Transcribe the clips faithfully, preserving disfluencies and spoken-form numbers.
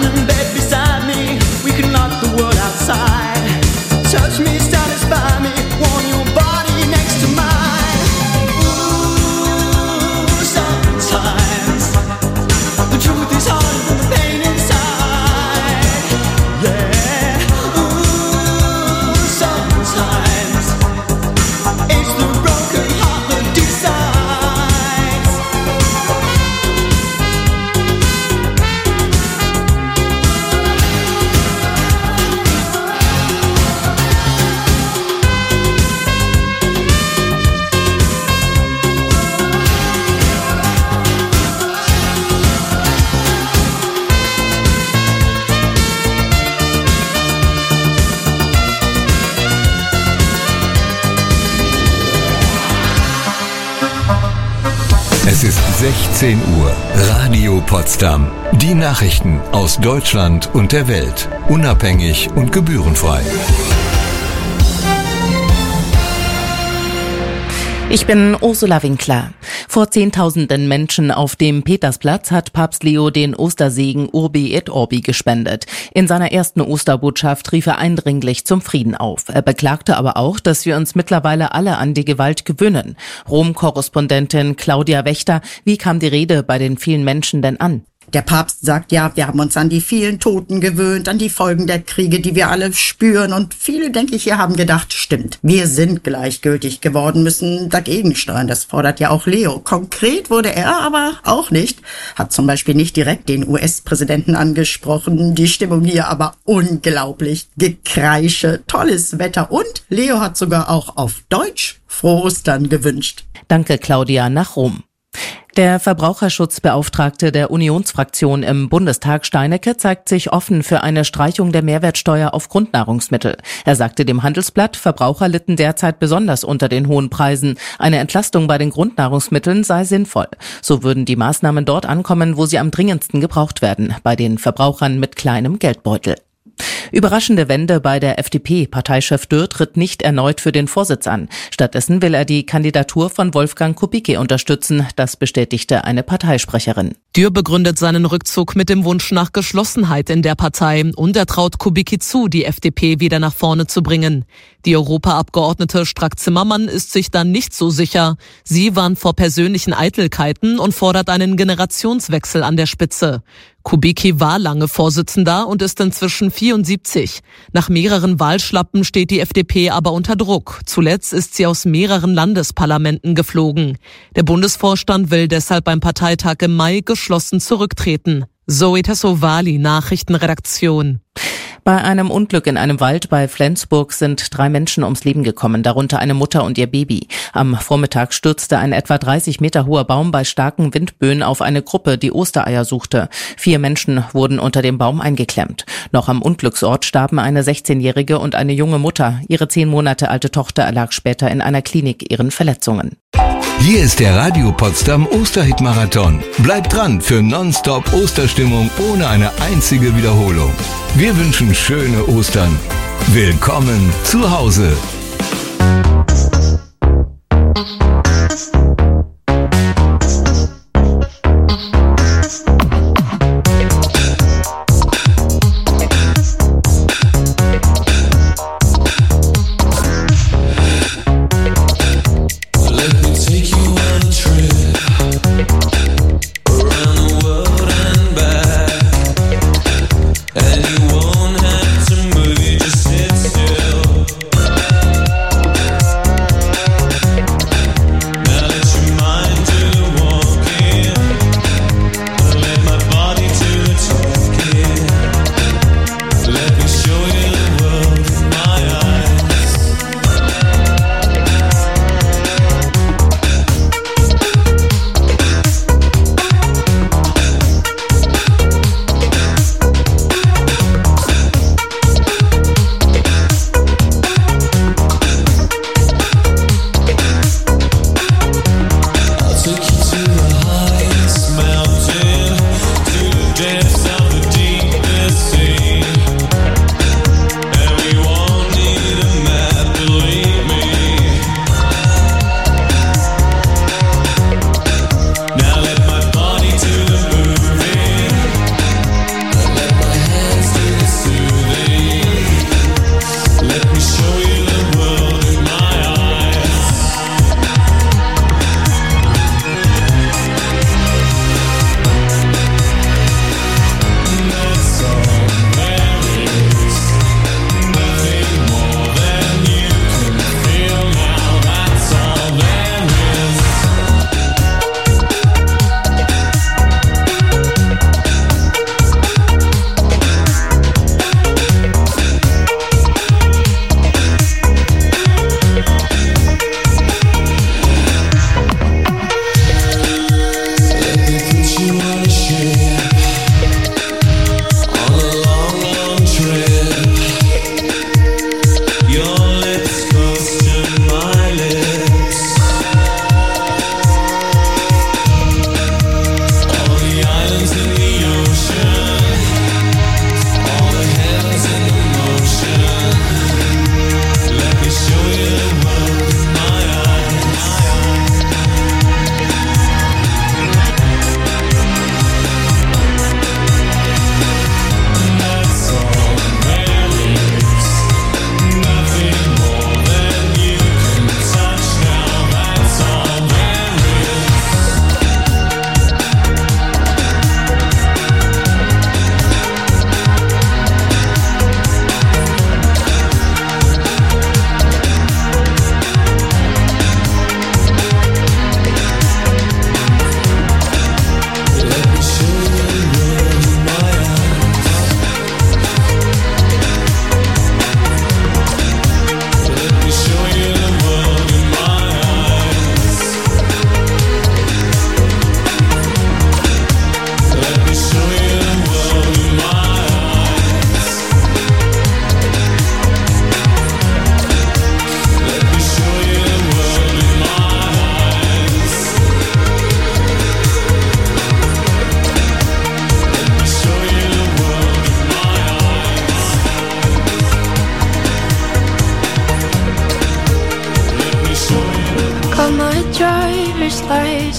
in bed beside me. We can knock the world outside. Touch me, satisfy me. Want your body next to mine. Ooh, sometimes the truth is harder than the pain inside. Yeah. Ooh, sometimes it's the broken heart that decides. Es ist sechzehn Uhr. Radio Potsdam. Die Nachrichten aus Deutschland und der Welt. Unabhängig und gebührenfrei. Ich bin Ursula Winkler. Vor Zehntausenden Menschen auf dem Petersplatz hat Papst Leo den Ostersegen Urbi et Orbi gespendet. In seiner ersten Osterbotschaft rief er eindringlich zum Frieden auf. Er beklagte aber auch, dass wir uns mittlerweile alle an die Gewalt gewöhnen. Rom-Korrespondentin Claudia Wächter, wie kam die Rede bei den vielen Menschen denn an? Der Papst sagt, ja, wir haben uns an die vielen Toten gewöhnt, an die Folgen der Kriege, die wir alle spüren. Und viele, denke ich, hier haben gedacht, stimmt, wir sind gleichgültig geworden, müssen dagegen steuern. Das fordert ja auch Leo. Konkret wurde er aber auch nicht. Hat zum Beispiel nicht direkt den U S-Präsidenten angesprochen. Die Stimmung hier aber unglaublich. Gekreische, tolles Wetter. Und Leo hat sogar auch auf Deutsch Frohe Ostern gewünscht. Danke, Claudia, nach Rom. Der Verbraucherschutzbeauftragte der Unionsfraktion im Bundestag, Steinecke, zeigt sich offen für eine Streichung der Mehrwertsteuer auf Grundnahrungsmittel. Er sagte dem Handelsblatt, Verbraucher litten derzeit besonders unter den hohen Preisen. Eine Entlastung bei den Grundnahrungsmitteln sei sinnvoll. So würden die Maßnahmen dort ankommen, wo sie am dringendsten gebraucht werden, bei den Verbrauchern mit kleinem Geldbeutel. Überraschende Wende bei der F D P. Parteichef Dürr tritt nicht erneut für den Vorsitz an. Stattdessen will er die Kandidatur von Wolfgang Kubicki unterstützen. Das bestätigte eine Parteisprecherin. Dürr begründet seinen Rückzug mit dem Wunsch nach Geschlossenheit in der Partei und er traut Kubicki zu, die F D P wieder nach vorne zu bringen. Die Europaabgeordnete Strack-Zimmermann ist sich dann nicht so sicher. Sie warnt vor persönlichen Eitelkeiten und fordert einen Generationswechsel an der Spitze. Kubicki war lange Vorsitzender und ist inzwischen vierundsiebzig. Nach mehreren Wahlschlappen steht die F D P aber unter Druck. Zuletzt ist sie aus mehreren Landesparlamenten geflogen. Der Bundesvorstand will deshalb beim Parteitag im Mai geschlossen zurücktreten. Zoe Tassovali, Nachrichtenredaktion. Bei einem Unglück in einem Wald bei Flensburg sind drei Menschen ums Leben gekommen, darunter eine Mutter und ihr Baby. Am Vormittag stürzte ein etwa dreißig Meter hoher Baum bei starken Windböen auf eine Gruppe, die Ostereier suchte. Vier Menschen wurden unter dem Baum eingeklemmt. Noch am Unglücksort starben eine sechzehnjährige und eine junge Mutter. Ihre zehn Monate alte Tochter erlag später in einer Klinik ihren Verletzungen. Hier ist der Radio Potsdam Osterhit-Marathon. Bleibt dran für Nonstop Osterstimmung ohne eine einzige Wiederholung. Wir wünschen schöne Ostern. Willkommen zu Hause.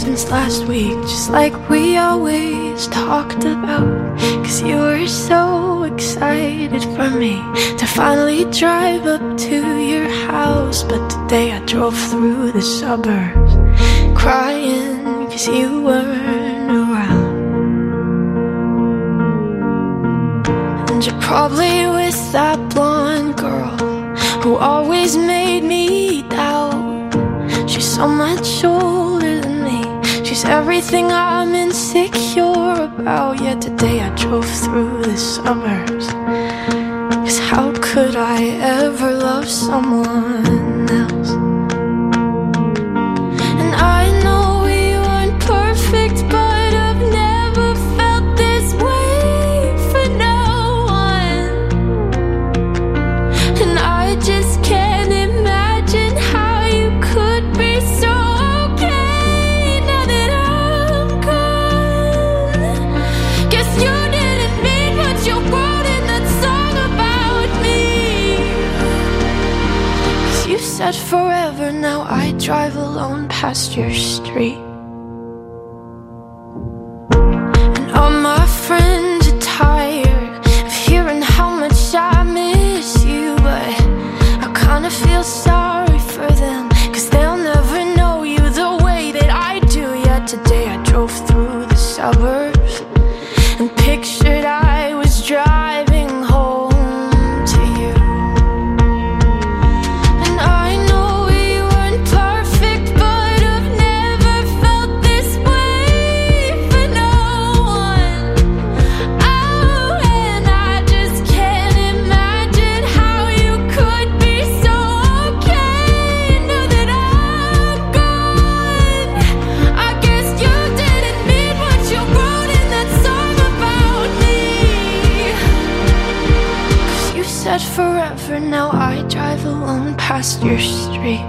since last week, just like we always talked about. Cause you were so excited for me to finally drive up to your house. But today I drove through the suburbs crying cause you weren't around. And you're probably with that blonde girl who always made me doubt. She's so much older than me. She's everything I'm insecure about. Yet today I drove through the suburbs. Cause how could I ever love someone else? And I know we weren't perfect, but I've never felt this way for no one. And I just can't imagine how you could be so okay now that I'm gone. Guess you didn't mean what you wrote in that song about me. Cause you said forever, now I drive alone past your street. And all my friends are tired of hearing how much I miss you, but I kinda feel sorry for them, cause they'll never know you the way that I do. Yet today I drove through the suburbs and pictured I was driving home to you. And I know we weren't perfect, but I've never felt this way for no one. Oh, and I just can't imagine how you could be so okay now that I'm gone. I guess you didn't mean what you wrote in that song about me. Cause you said forever, now I drive alone past your street.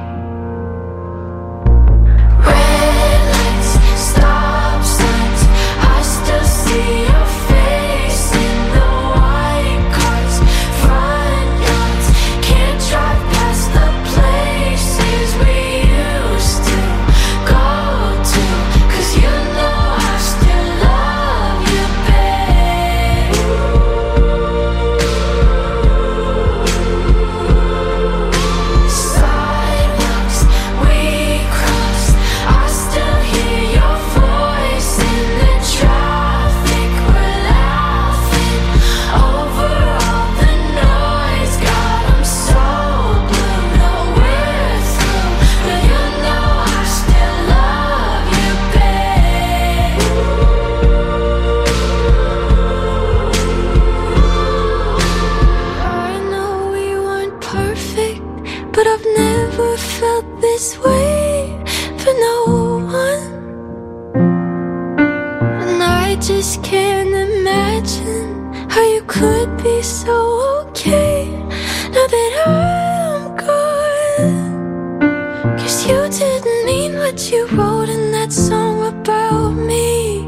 Red lights, stop signs, I still see your face in the white cars, front yards. Can't drive past the places we used to go to. Cause you know I still love you, babe. Sidewalks we crossed, I still hear your voice in the traffic. We're laughing over all the noise. God, I'm so blue, no we're through, but you know I still love you, babe. I know we weren't perfect, but I've never felt this way for no one. And I just can't imagine how you could be so okay now that I'm gone. Cause you didn't mean what you wrote in that song about me.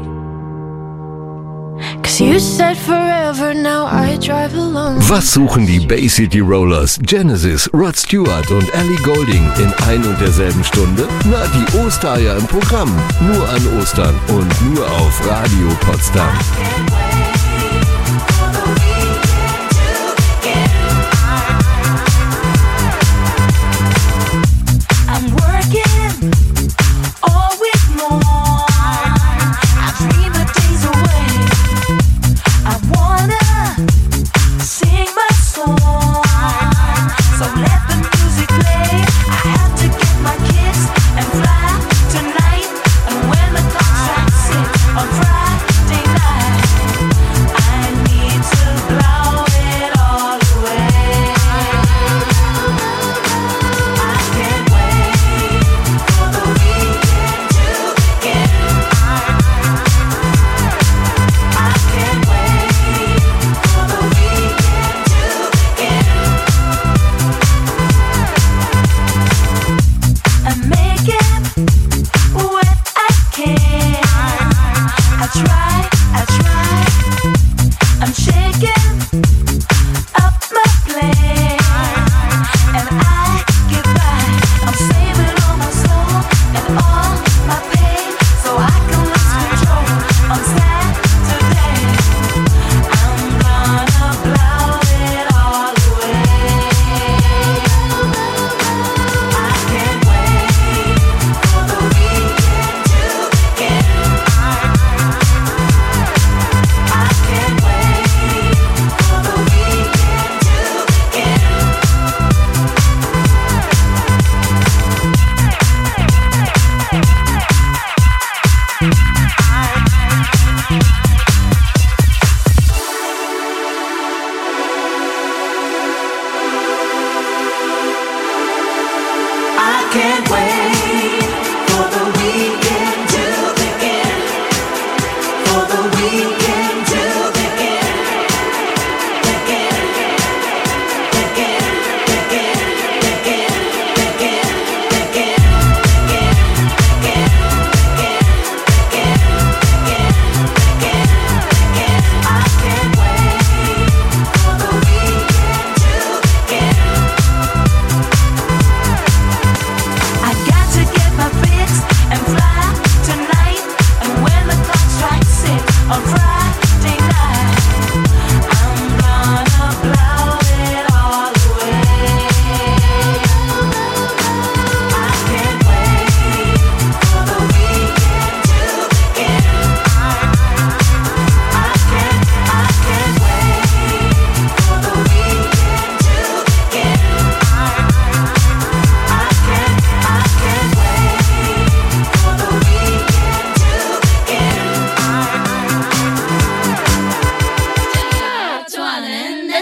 Cause you said forever, now I drive alone. Was suchen die Bay City Rollers, Genesis, Rod Stewart und Ellie Goulding in ein und derselben Stunde? Na, die Ostereier im Programm. Nur an Ostern und nur auf Radio Potsdam. I'm working all week long. I dream the days away. I wanna sing my song, so let the music play. I have to get my kiss and fly tonight. And when the clock strikes six on Friday night,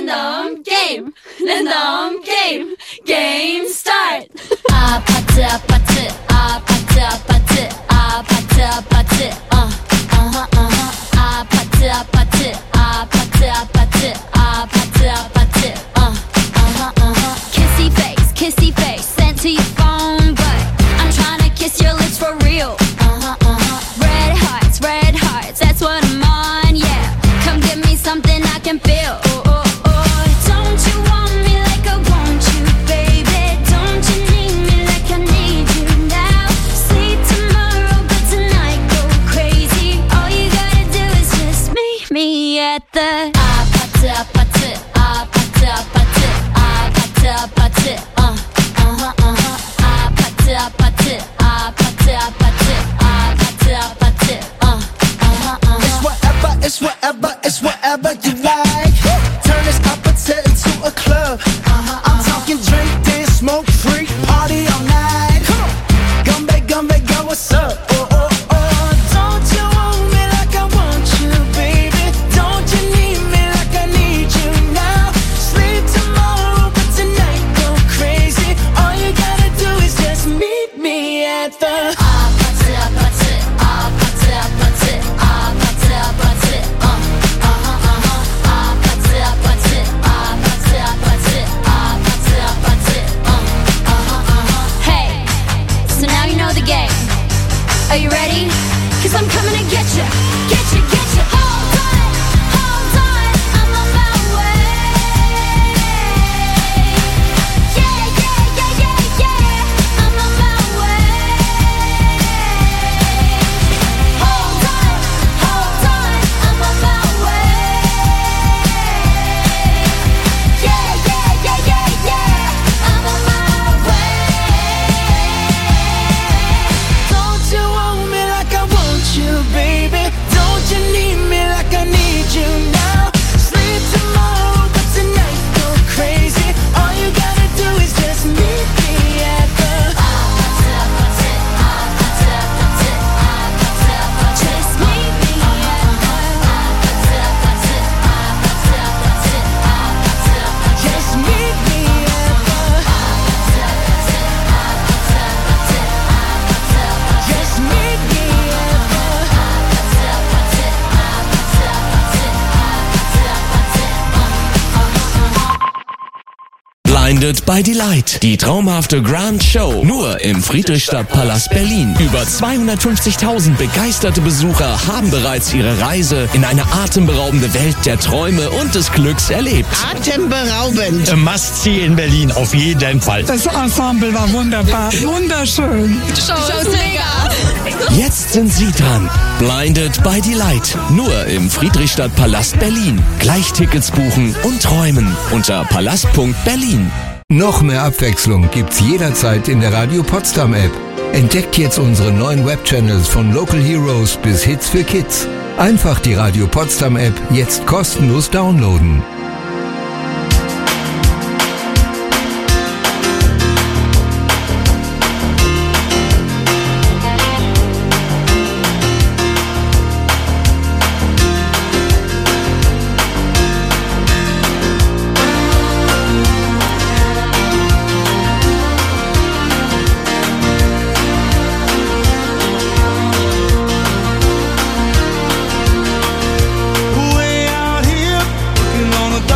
random game, random game, game start. 아파트 아파트 아파트 아파트 아파트 아파트 어 어허 어허 아파트 아파트 아파트 아파트 아파트 아파트 어 어허 어허 kissy face kissy face sent to your phone but I'm trying to kiss your lips for real. Uh-huh uh-huh red hearts red hearts that's what I'm on yeah come give me something I can feel. Oh oh oh don't you want me like I want you baby don't you need me like I need you now sleep tomorrow but tonight go crazy all you gotta do is just meet me at the 아파트 아파트 아파트 아파트 아파트 아파트 어 어허 어허 아파트 아파트 아파트 아파트 아파트 아파트 어 어허 어허 It's whatever, it's whatever, it's whatever you like. Turn this opposite into a club. I'm talking drink, dance, smoke, freak, party all night. Come on, Gumbe, Gumbe, girl, what's up? Oh, oh, oh, don't you want me like I want you, baby? Don't you need me like I need you now? Sleep tomorrow, but tonight go crazy. All you gotta do is just meet me at the 아파트 아파트 아파트 아파트 아파트 아파트 어 어허 어허 아파트 아파트 아파트 아파트 아파트 아파트 어 어허 어허 Hey, so now you know the game. Are you ready? Cause I'm coming to get you, get you, get you. Hold on, hold on, I'm on my way. Yeah, yeah, yeah, yeah, yeah, I'm on my way. Hold on, hold on, I'm on my way. Yeah, yeah, yeah, yeah, yeah, I'm on my way. Don't you want me like I want you, baby? Don't you need me like I need you now? Sleep tomorrow, but tonight go crazy. All you gotta do is just meet me at the 아파트 아파트 아파트 아파트 아파트 아파트 Just meet me at the 아파트 아파트 아파트 아파트 아파트 아파트 just meet me at the 아파트 아파트 아파트 아파트 아파트 아파트 just meet me at the 아파트 아파트 아파트 아파트 아파트 아파트 Blinded by Delight. Die traumhafte Grand Show. Nur im Friedrichstadtpalast Berlin. Über zweihundertfünfzigtausend begeisterte Besucher haben bereits ihre Reise in eine atemberaubende Welt der Träume und des Glücks erlebt. Atemberaubend. Must-see in Berlin, auf jeden Fall. Das Ensemble war wunderbar, wunderschön. Jetzt sind Sie dran. Blinded by Delight. Nur im Friedrichstadtpalast Berlin. Gleich Tickets buchen und träumen unter palast punkt berlin. Noch mehr Abwechslung gibt's jederzeit in der Radio Potsdam App. Entdeckt jetzt unsere neuen Webchannels von Local Heroes bis Hits für Kids. Einfach die Radio Potsdam App jetzt kostenlos downloaden. way out here, working on a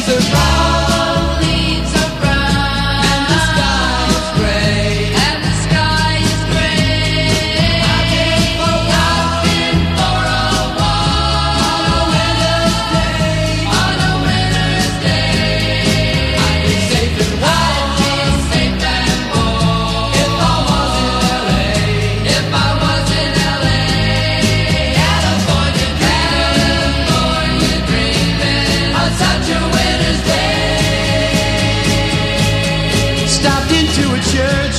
leaves are brown, leaves are brown, and the sky is gray, and the sky is gray. I've been for I've been for a walk on a winter's day, on a winter's day. I'd be safe and warm, I'd be safe and warm if I was in L A, if I was in L A. California, California dreaming on such a winter's day. Stopped into a church,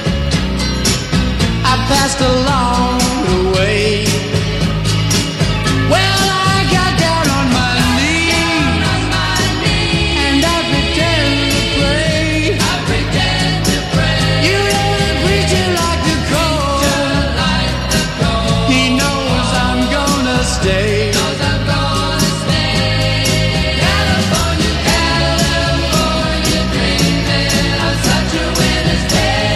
I passed along the way. Well, I got down on my knees, and I pretend to pray. I pretend to pray. You know the preacher like the cold, Like the cold, he knows I'm gonna stay. knows I'm gonna stay. California, California dreaming on such a winter's day.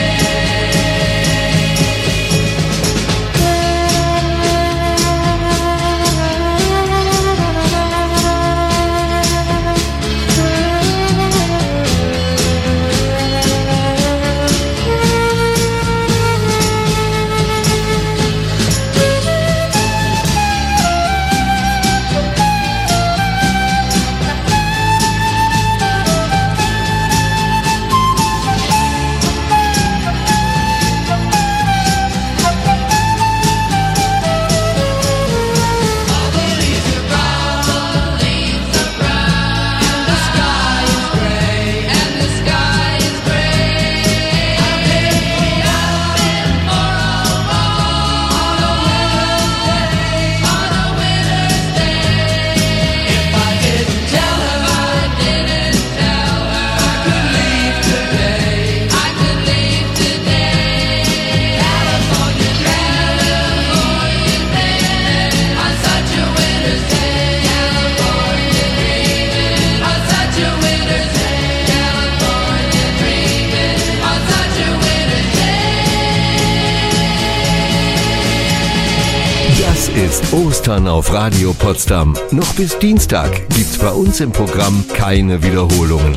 All the leaves are brown, leaves are brown, and the sky is gray, and the sky is gray. I've been I've been for a walk on a winter's day, on a winter's day. If I didn't tell her, I didn't tell her, I could leave today, I could leave today. California, California dreaming on such a winter's day. California dreaming on such a winter's day. California dreaming on such a winter's day. Das ist Ostern auf Radio Potsdam. Noch bis Dienstag gibt's bei uns im Programm keine Wiederholungen.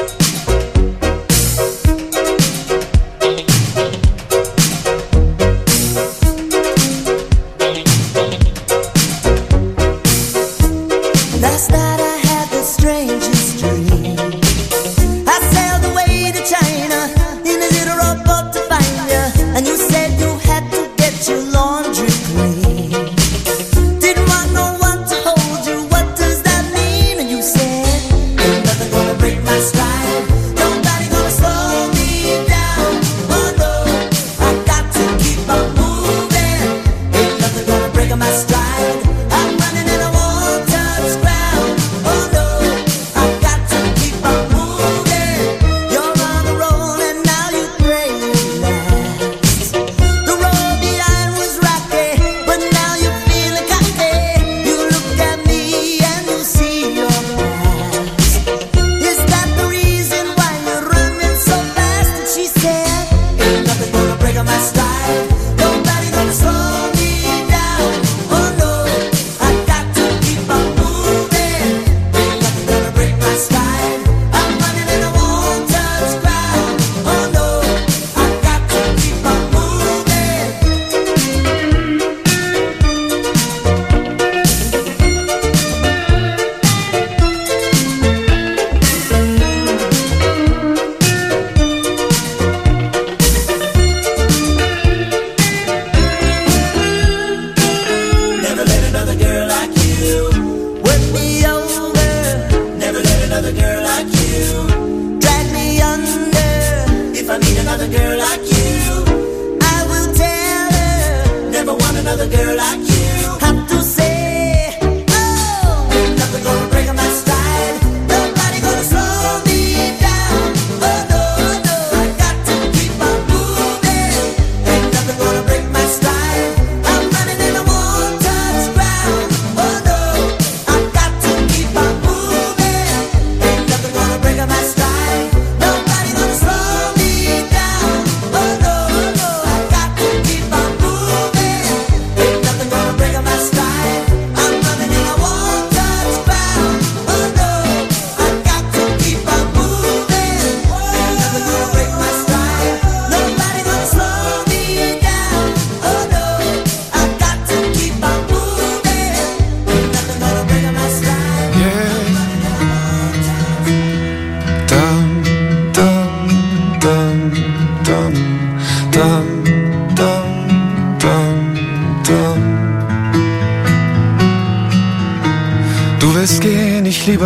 Last night I had the strangest dream. I sailed away to China in a little rowboat to find you, and you said you had to get your laundry clean. Didn't want no one to hold you. What does that mean? And you said, ain't nothing gonna break my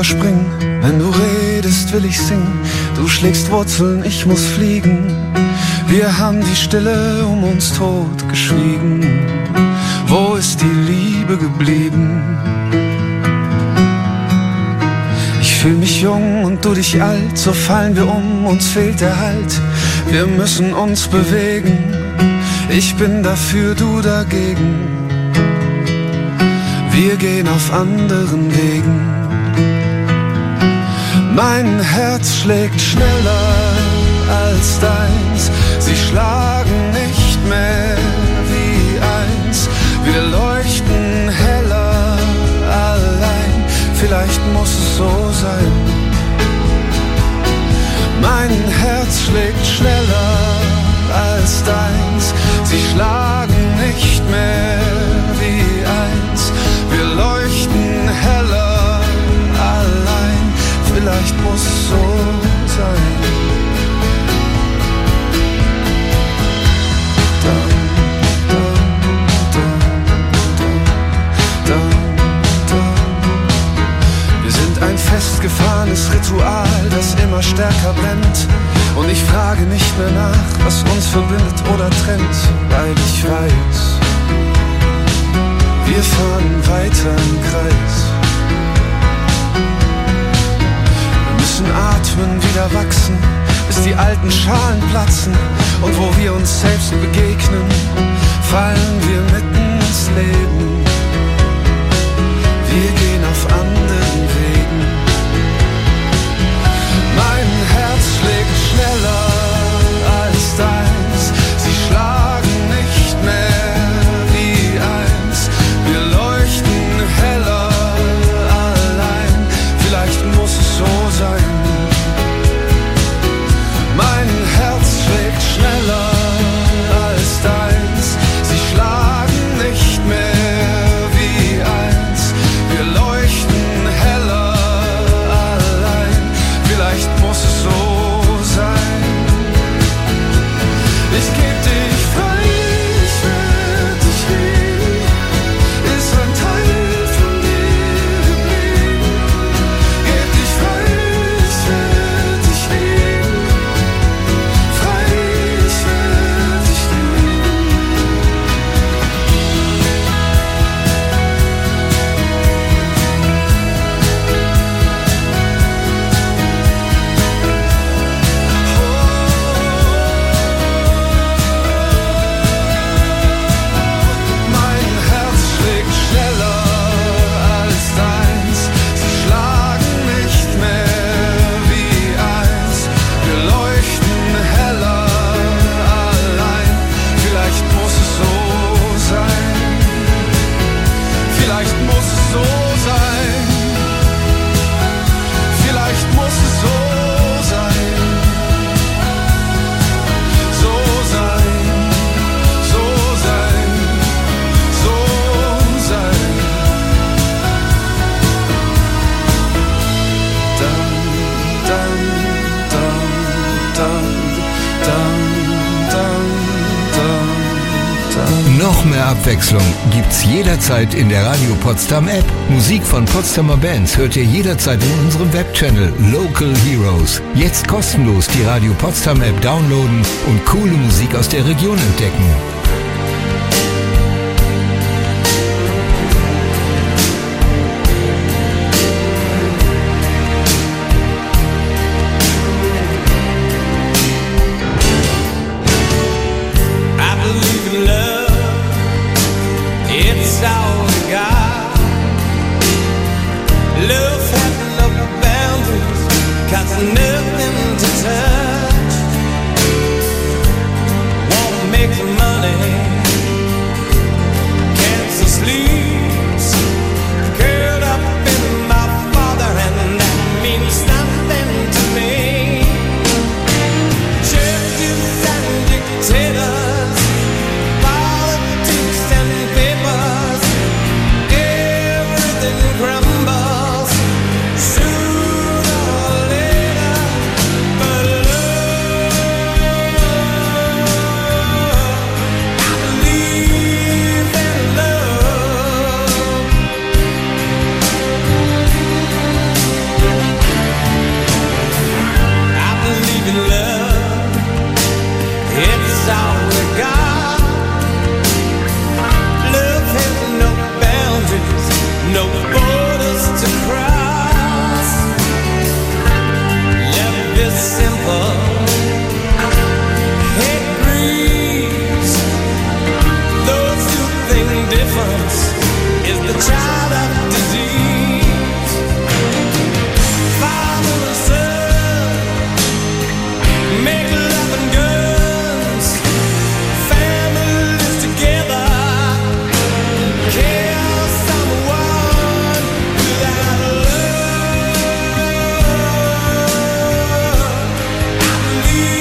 überspringen. Wenn du redest, will ich singen. Du schlägst Wurzeln, ich muss fliegen. Wir haben die Stille um uns tot geschwiegen. Wo ist die Liebe geblieben? Ich fühl mich jung und du dich alt, so fallen wir um, uns fehlt der Halt. Wir müssen uns bewegen, ich bin dafür, du dagegen. Wir gehen auf anderen Wegen. Mein Herz schlägt schneller als deins. Sie schlagen nicht mehr wie eins. Wir leuchten heller allein. Vielleicht muss es so sein. Mein Herz schlägt schneller als deins. Sie schlagen nicht mehr wie eins. Wir leuchten heller allein. Vielleicht muss es so sein. Dum, dum, dum, dum, dum, dum. Wir sind ein festgefahrenes Ritual, das immer stärker brennt. Und ich frage nicht mehr nach, was uns verbindet oder trennt, weil ich weiß, wir fahren weiter im Kreis. Wir müssen atmen, wieder wachsen, bis die alten Schalen platzen. Und wo wir uns selbst begegnen, fallen wir mitten ins Leben. Wir gehen auf anderen Wegen. Mein Herz schlägt schneller als deins. Sie schlagen nicht mehr wie eins. Wir leuchten heller allein. Vielleicht muss es so sein. Mein Herz schlägt schneller als deins. Sie schlagen nicht mehr wie eins. Wir leuchten heller allein. Vielleicht muss es so sein. Ich geb dich frei, ich werd dich lieben. Ist ein Teil von dir geblieben. Geb dich frei, ich werd dich lieben. Frei, ich werd dich lieben. Mein Herz schlägt schneller als deins. Sie schlagen nicht mehr wie eins. Wir leuchten heller allein. Vielleicht muss es so sein. Vielleicht muss es so sein. Vielleicht muss es so sein. So sein. So sein. So sein. Dum, dum, dum, dum, dum, dum, dum, dum. Noch mehr Abwechslung gibt's jederzeit in der Radio Potsdam App. Musik von Potsdamer Bands hört ihr jederzeit in unserem Webchannel Local Heroes. Jetzt kostenlos die Radio Potsdam App downloaden und coole Musik aus der Region entdecken. I believe in love, it's all we got. Love has no boundaries, got nothing to touch. Won't make the money, simple. It breathes. Those who think difference is the child of disease. Father and son, make love and guns, families together, kill someone without love. I believe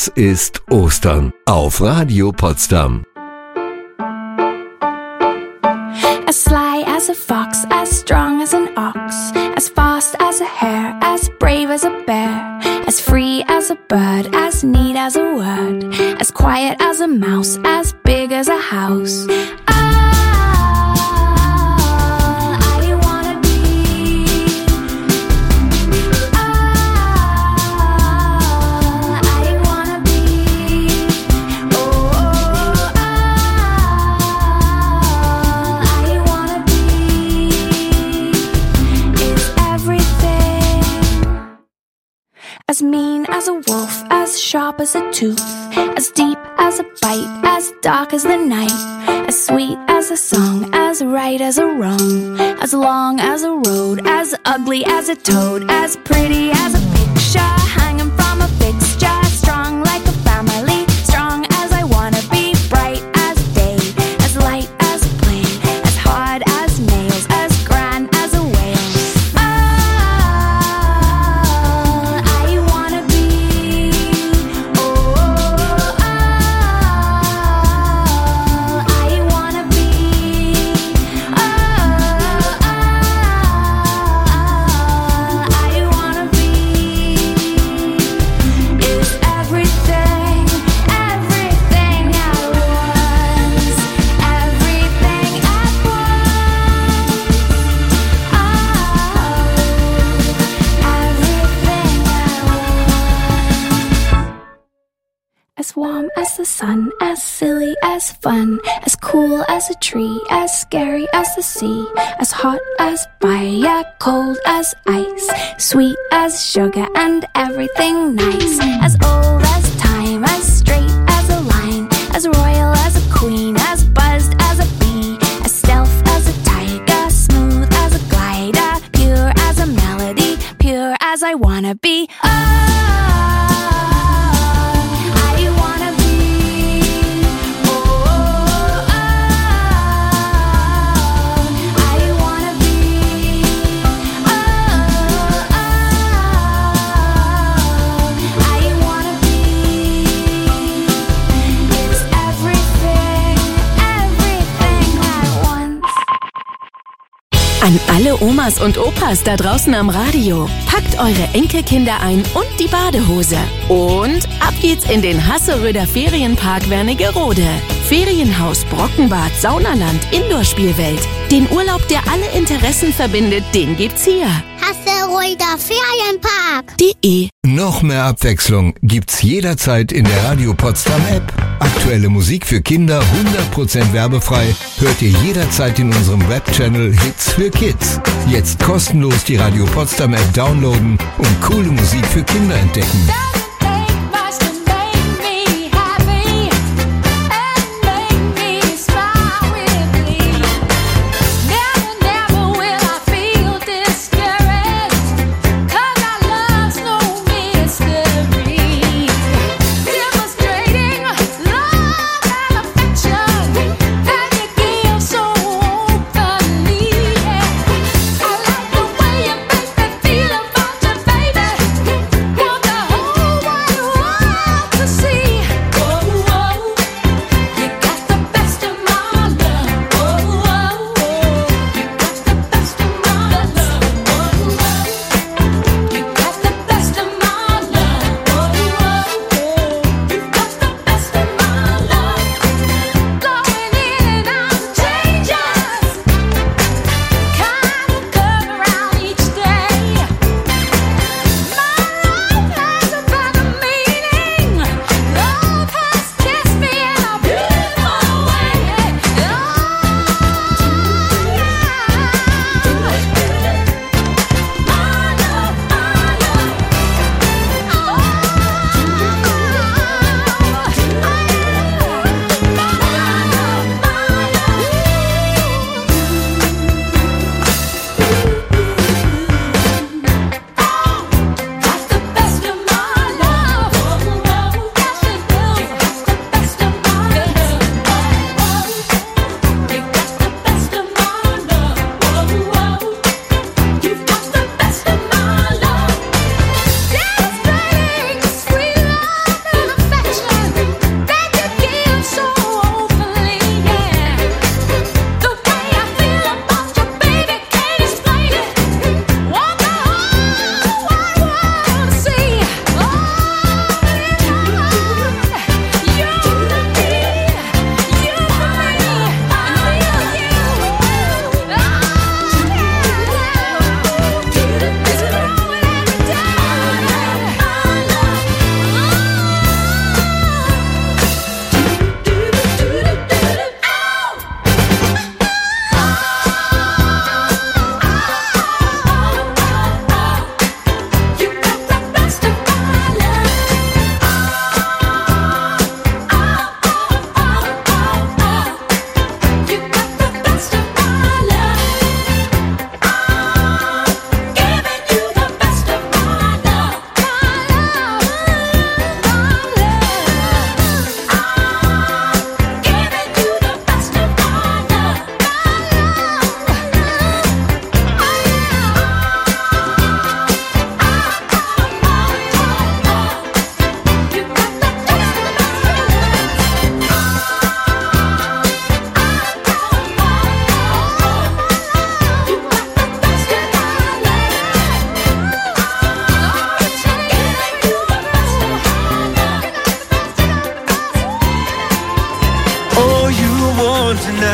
Das ist Ostern auf Radio Potsdam. As sly as a fox, as strong as an ox, as fast as a hare, as brave as a bear, as free as a bird, as neat as a word, as quiet as a mouse, as big as a house. As mean as a wolf, as sharp as a tooth, as deep as a bite, as dark as the night, as sweet as a song, as right as a wrong, as long as a road, as ugly as a toad, as pretty as a picture hanging from a fixture, strong like a family, strong as I wanna be, bright as day, as light as a plane, as hard as nails, as grand as a whale. As warm as the sun, as silly as fun, as cool as a tree, as scary as the sea, as hot as fire, cold as ice, sweet as sugar and everything nice, as old as time, as straight as a line, as royal as a queen, as buzzed as a bee, as stealth as a tiger, smooth as a glider, pure as a melody, pure as I wanna be. Oh, An alle Omas und Opas da draußen am Radio. Packt eure Enkelkinder ein und die Badehose. Und ab geht's in den Hasseröder Ferienpark Wernigerode. Ferienhaus, Brockenbad, Saunaland, Indoor-Spielwelt. Den Urlaub, der alle Interessen verbindet, den gibt's hier. Hasseröder Ferienpark. De. Noch mehr Abwechslung gibt's jederzeit in der Radio Potsdam App. Aktuelle Musik für Kinder hundert Prozent werbefrei hört ihr jederzeit in unserem Webchannel Hits für Kids. Jetzt kostenlos die Radio Potsdam App downloaden und coole Musik für Kinder entdecken. Feel about you, baby. Want the whole world.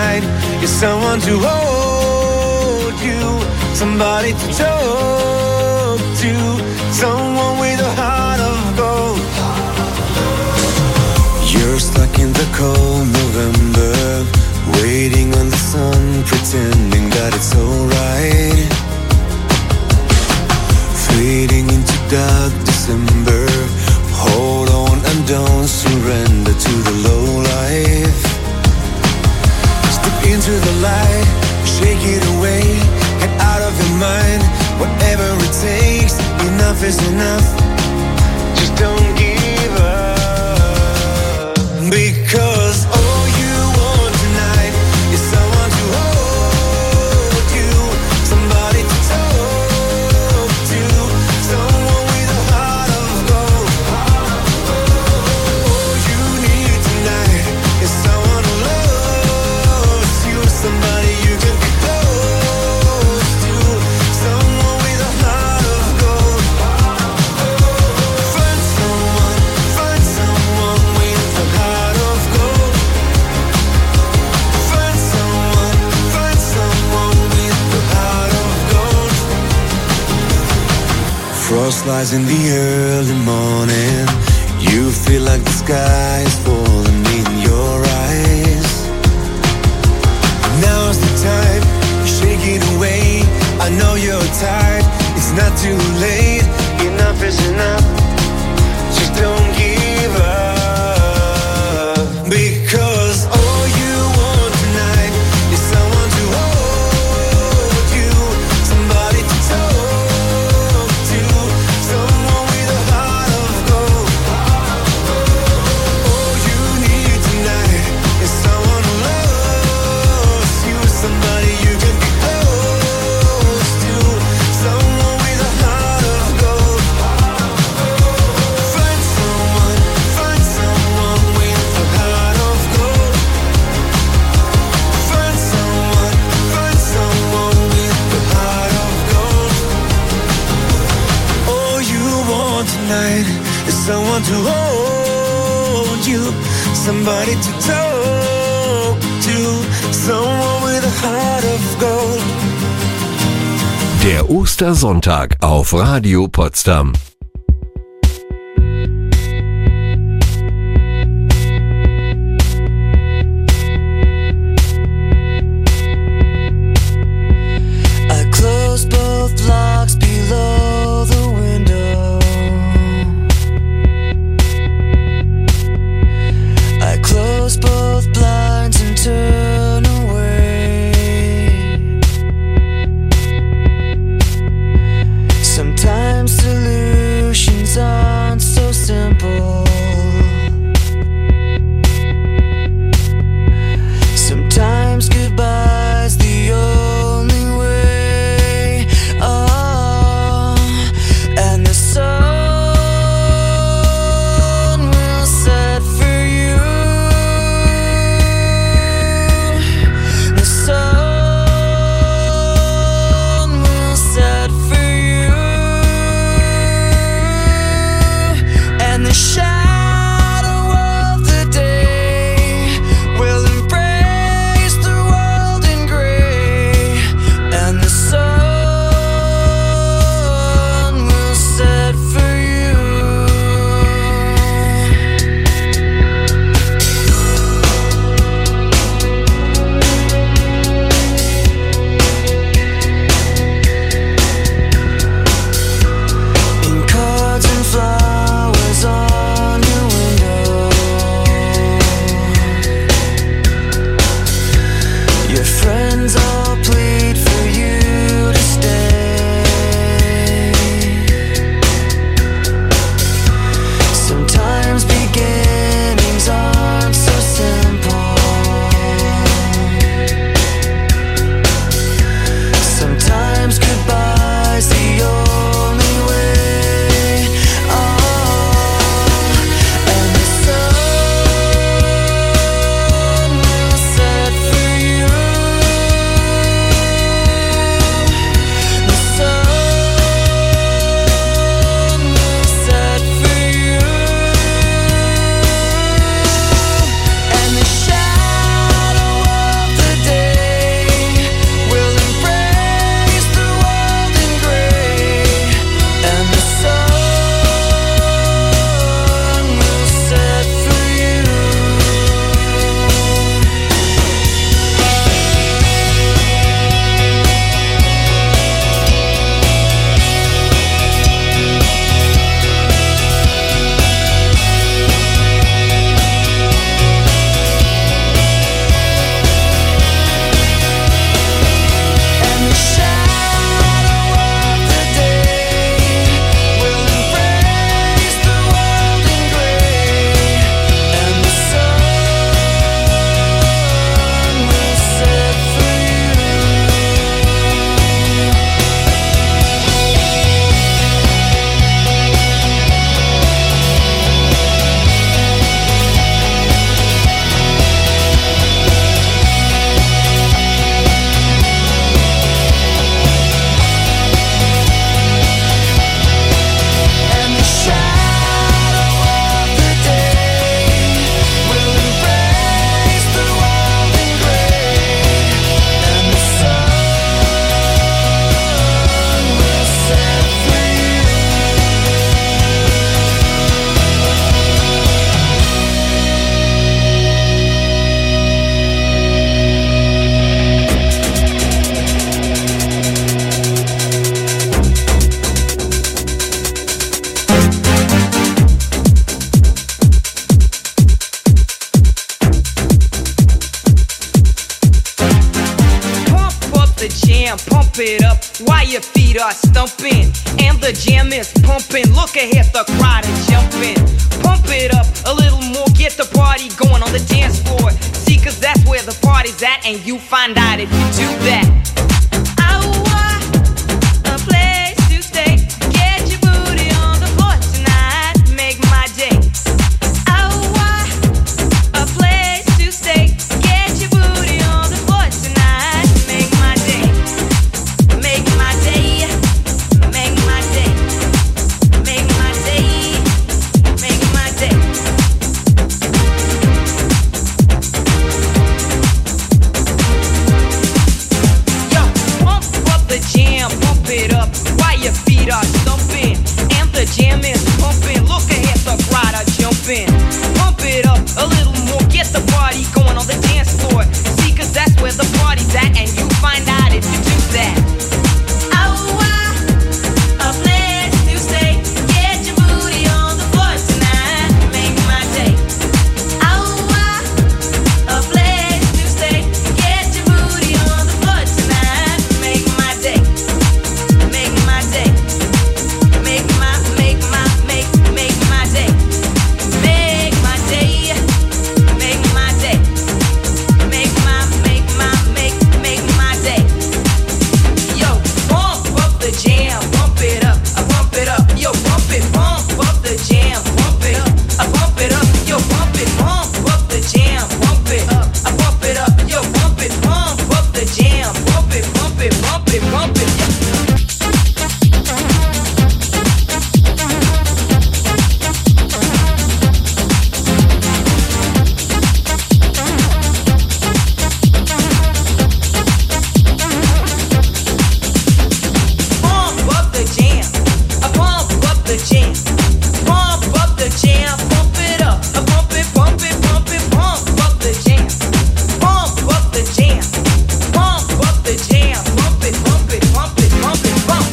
tonight is someone to hold you, somebody to talk to, someone with a heart of gold. You're stuck in the cold November, waiting on the sun, pretending that it's alright. Fading into dark December, hold on and don't surrender to the low life. Step into the light, shake it away, get out of your mind, whatever it takes, enough is enough, just don't give up. Because all you want tonight is someone to hold you, somebody to talk to, someone with a heart of gold. All you need tonight is someone who loves you, somebody you can be close to, someone with a heart of gold. Find someone, find someone with a heart of gold. Find someone, find someone with a heart of gold. Frost lies in the early morning. You feel like the sky is falling in your eyes. Now's the time, shake it away. I know you're tired, it's not too late. Enough is enough, just don't give up. Because all you want tonight is someone to hold you, somebody to talk to, someone with a heart of gold. All you need tonight is someone who loves you, somebody you can be close to, someone with a heart of gold. Find someone, find someone with a heart of gold. Find someone, find someone with a heart of gold. All you want tonight is someone to hold you, somebody to talk to, someone with a heart of gold. Der Ostersonntag auf Radio Potsdam. I closed both locks below the window. I closed both blinds and turned away. Sometimes to lose jam, pump it up while your feet are stumping. And the jam is pumping, look ahead, the crowd is jumping. Pump it up a little more, get the party going on the dance floor. See, cause that's where the party's at, and you find out if you do that. I want a place to stay, get your booty on the floor tonight, make my day. I want a place to stay, get your booty on the floor tonight, make my day. Make my day, make my day, make my day, make my day. Yo, pump up the jam, pump it up while your feet are stumping. And the jam is pumping, look ahead, the crowd are jumping. Pump it up a little more, get the party going on the dance floor. See, cause that's where the party's at, and you find out if you do that. I want a place to stay, get your booty on the floor tonight, make my day. I want a place to stay, get your booty on the floor tonight, make my day. Make my day. Make my, make my, make, make my day. Make my day. Make my day. Make my, make my, make, make my day. Yo, pump up the jam, pump it up, I pump it up. Yo, pump it, pump up the jam, pump it up, I pump it up. Yo, pump it, pump up the jam, pump it up, I pump it up. Yo, pump it, pump up the jam, pump it, pump it, pump it, pump it. Pump up the jam, I pump up the jam, pump up the jam, pump it up, I pump it, pump it, pump it, pump up the jam, pump up the jam, pump up the jam, pump it, pump it, pump it, pump it, pump.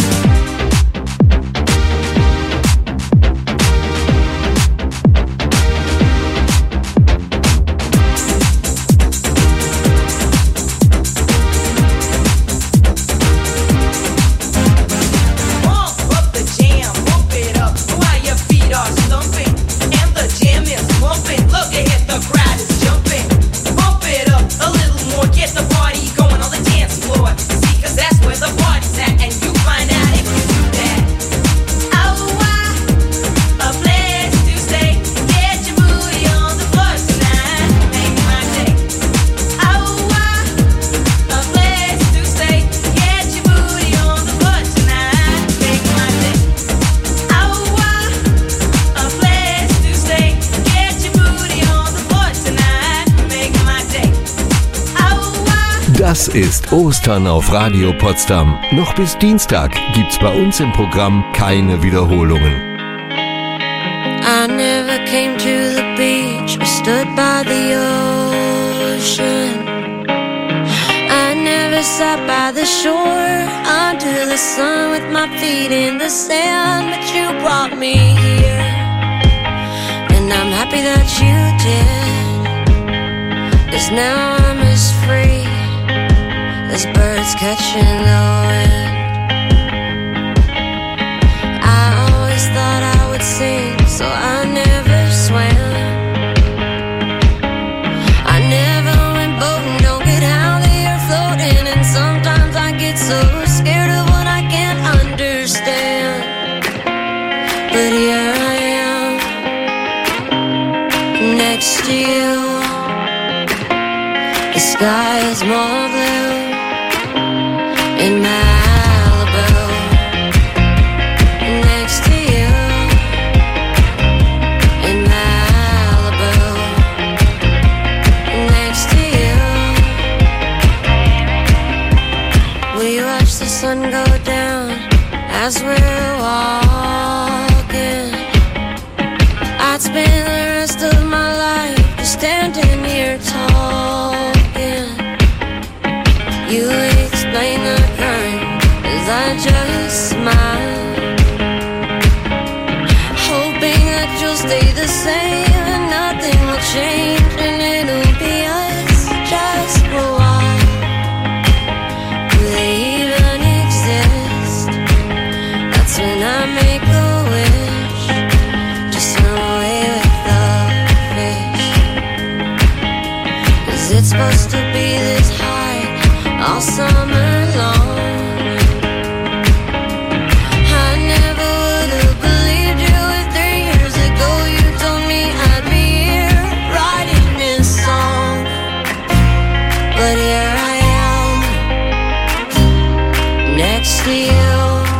Pump up the jam, pump it up while your feet are stumping. And the jam is pumping, look ahead, the crowd is jumping. Pump it up a little more, get the party going on the dance floor. See, cause that's where the party's at, and you find out if you do that. I want a place to stay, get your booty on the floor tonight, make my day. I want a place to stay, get your booty on the floor tonight, make my day. I want a place to stay, get your booty on the floor tonight, make my day. I want. Das ist Ostern auf Radio Potsdam. Noch bis Dienstag gibt's bei uns im Programm keine Wiederholungen. I never came to the beach or stood by the ocean. I never sat by the shore under the sun with my feet in the sand, but you brought me here, and I'm happy that you did, 'cause now I'm as free as birds catching the wind. I always thought I would sing, so I never swam. I never went boating, don't get how they are floating, and sometimes I get so scared of what I can't understand. But here I am, next to you. The sky is more blue in Malibu. Next to you in Malibu. Next to you. We watch the sun go down as we're walking. I'd spend the rest of my life just standing here talking. You explain the crime as I just smile, hoping that you'll stay the same and nothing will change, and it'll be us just for a while. Do they even all summer long. I never would have believed you if three years ago you told me I'd be here writing this song. But here I am, next to you.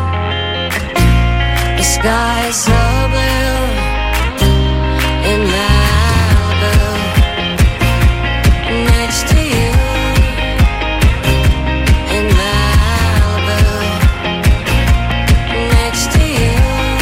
The sky is so blue in Malibu. Next to you in Malibu. Next to you.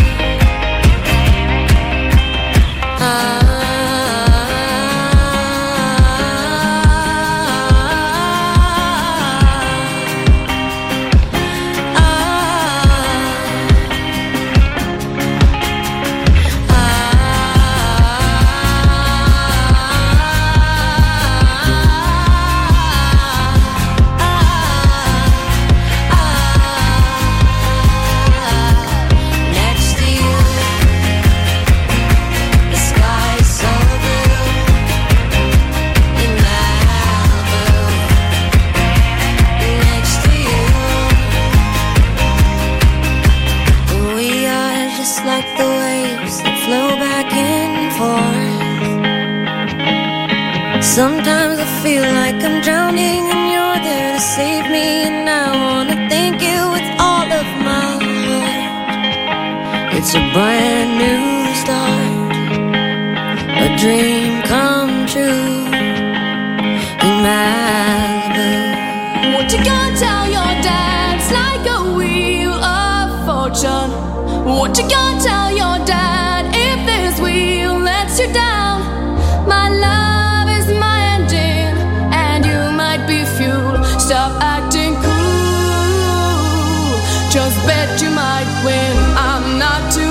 Next to you. The sky is so blue in Malibu. Next to you. We are just like the waves that flow back and forth. Sometimes I feel like I'm drowning and you're there to save me, and I wanna thank you with all of my heart. It's a brand new start, a dream come true in Malibu. What you gonna tell your dad? It's like a wheel of fortune. What you gonna tell your dad if this wheel lets you down? My love is my engine, and you might be fuel. Stop acting cool. Just bet you might win. I'm not too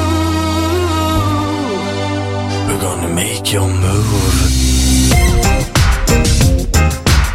cool. We're gonna make your move.